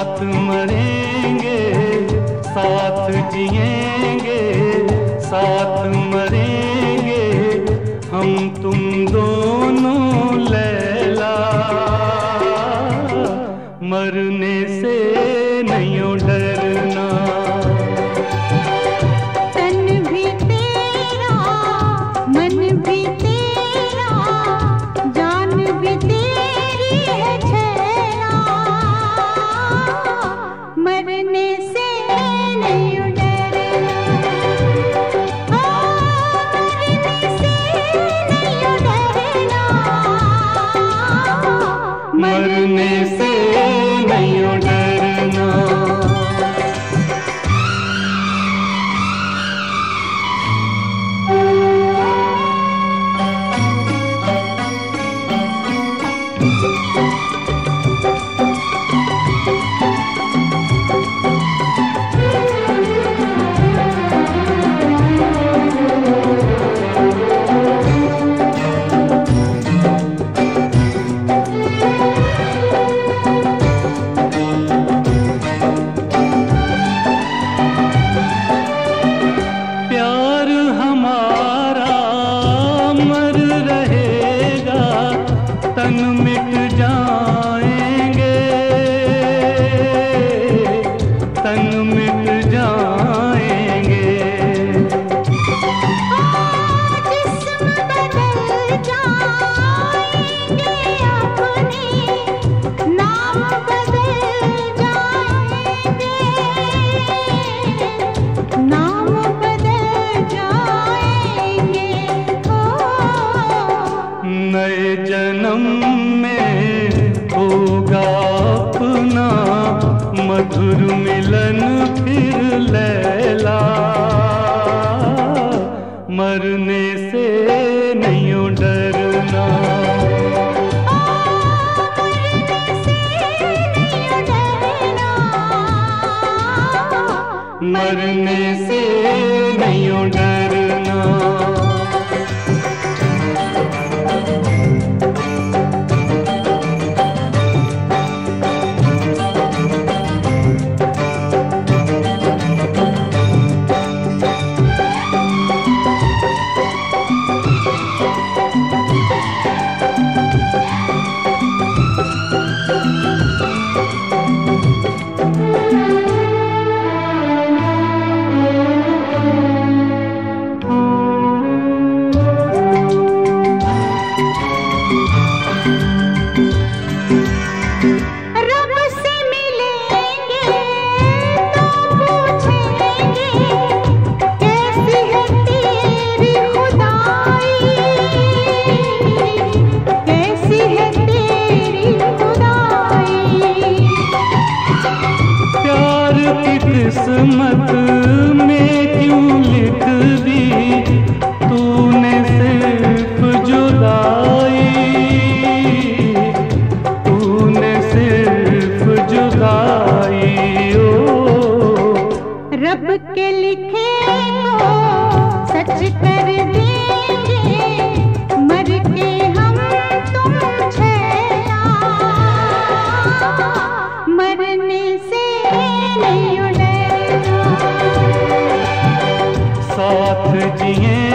साथ मरेंगे, साथ जिएंगे, साथ मरेंगे हम तुम दोनों लैला। मरने से नहीं डरना। तन भी तेरा, मन भी तेरा, जान भी तेरी है छैला। मरने से नहीं डरना, मरने से नहीं डरना, मरने से नहीं डरना। प्यार हमारा अमर रहेगा, तन मिट जाएंगे, तन मिट जाएंगे। जिस्म बदल जाएंगे अपने, नाम बदल जाएंगे, नाम बदल जाएंगे। नए जन्म में होगा अपना मधुर मिलन फिर लैला। मरने से नहीं डरना। मरने से नहीं डरना, मरने से नहीं डरना। रब से मिलेंगे तो पूछेंगे कैसी है तेरी खुदाई, कैसी है तेरी खुदाई। प्यार की किस्मत में क्यों लिख दी तूने सिर्फ जुदाई, तूने सिर्फ जुदाई। ओ रब के लिखे को सच कर देंगे, मर के हम तुम छैला। मरने से नहीं डरना, साथ जिए